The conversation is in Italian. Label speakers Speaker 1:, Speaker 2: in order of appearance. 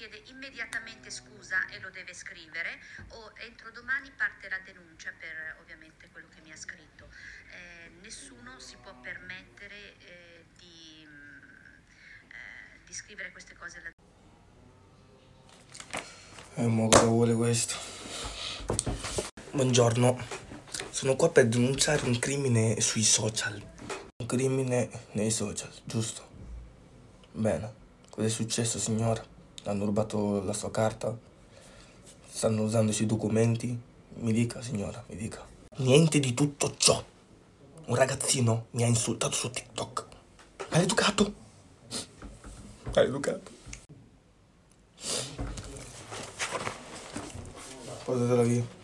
Speaker 1: chiede immediatamente scusa e lo deve scrivere, o entro domani parte la denuncia per ovviamente quello che mi ha scritto. Nessuno si può permettere di scrivere queste cose alla...
Speaker 2: Ma cosa vuole questo? Buongiorno, sono qua per denunciare un crimine sui social. Un crimine nei social, giusto? Bene, cosa è successo, signora? Hanno rubato la sua carta? Stanno usando i suoi documenti? Mi dica, signora, mi dica. Niente di tutto ciò. Un ragazzino mi ha insultato su TikTok. Maleducato. Maleducato. Portatela via.